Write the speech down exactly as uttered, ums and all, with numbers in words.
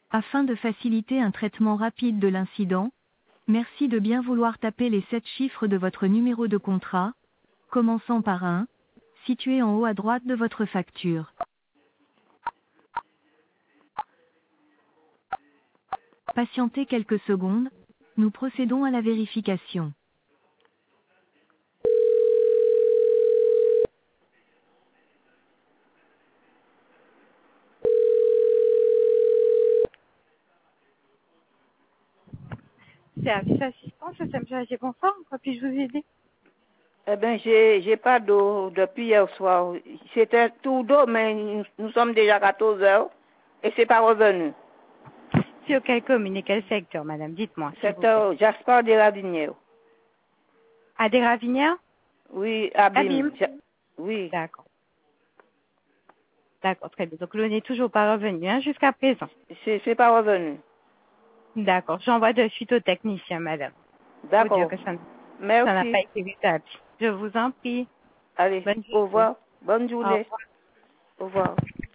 Afin de faciliter un traitement rapide de l'incident, merci de bien vouloir taper les sept chiffres de votre numéro de contrat, commençant par un, situé en haut à droite de votre facture. Patientez quelques secondes, nous procédons à la vérification. Service assistance, S M G Confort, quoi puis-je vous aider? Eh bien, j'ai j'ai pas d'eau depuis hier soir. C'était tout d'eau, mais nous, nous sommes déjà quatorze heures et c'est pas revenu. C'est auquel commune et quel secteur, madame? Dites-moi, s'il vous plaît. Secteur Jasper de Ravinière. À des Ravinières? Oui, Abîme. Abîme. Ja- Oui, D'accord. D'accord, très bien. Donc, l'eau n'est toujours pas revenu, hein, jusqu'à présent. c'est c'est pas revenu. D'accord. J'envoie de suite au technicien, madame. Pour dire D'accord. que ça n- ça n'a Merci. pas été rétabli. Je vous en prie. Allez, Bonne au journée. revoir. Bonne Au journée. revoir. Au revoir.